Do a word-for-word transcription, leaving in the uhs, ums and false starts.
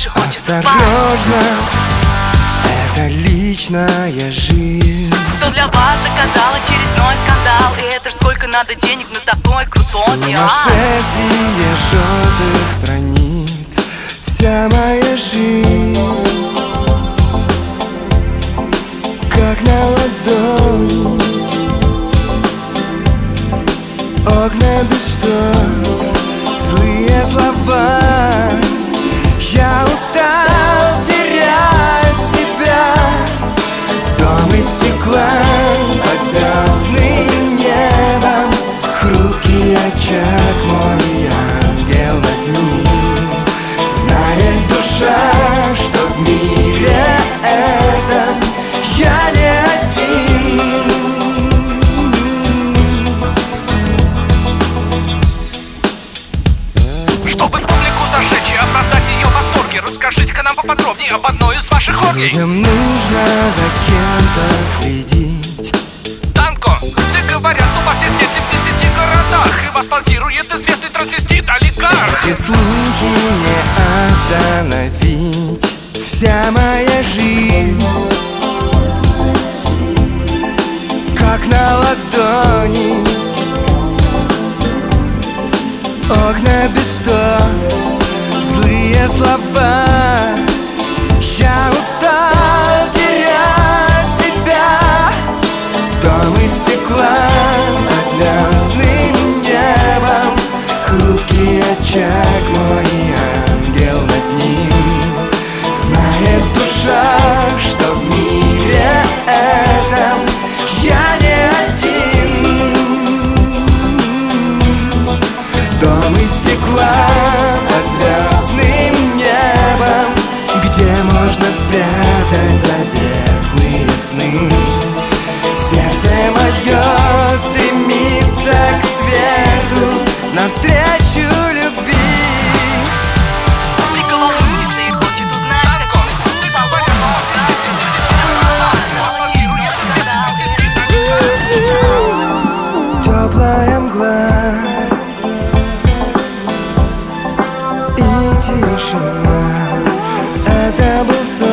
больше хочется спать. Осторожно, это личная жизнь. Кто для вас заказал очередной скандал? И это ж сколько надо денег на такой крутой а? Сумасшествие желтых страниц. Вся моя жизнь как на ладони. Окна без штор, злые слова. Я устал терять себя. Дом из стекла под звездным небом. Хрупкий очаг, мой ангел над ним. Знает душа, что в мире этом я не один. Чтобы публику зажечь и оправдать ее восторги, расскажите-ка нам поподробнее об одной из ваших оргий. Людям нужно за кем-то следить. Танко, все говорят, ну вас есть дети в десяти городах, и вас спонсирует известный трансвестит олигарх. Эти слухи не остановить. Вся моя жизнь как на ладони. Окна без штор, злые слова. Я устал терять себя. Дом из стекла под звездным небом. Хрупкий очаг, мой ангел над ним. Знает душа, что в мире этом я не один. Дом из стекла под звездным небом, где можно спрятать заветные сны. Сердце мое стремится к свету, навстречу любви. Ты голодница и хочет узнать, как ты спала. Теплая мгла и тишина. Это был сон.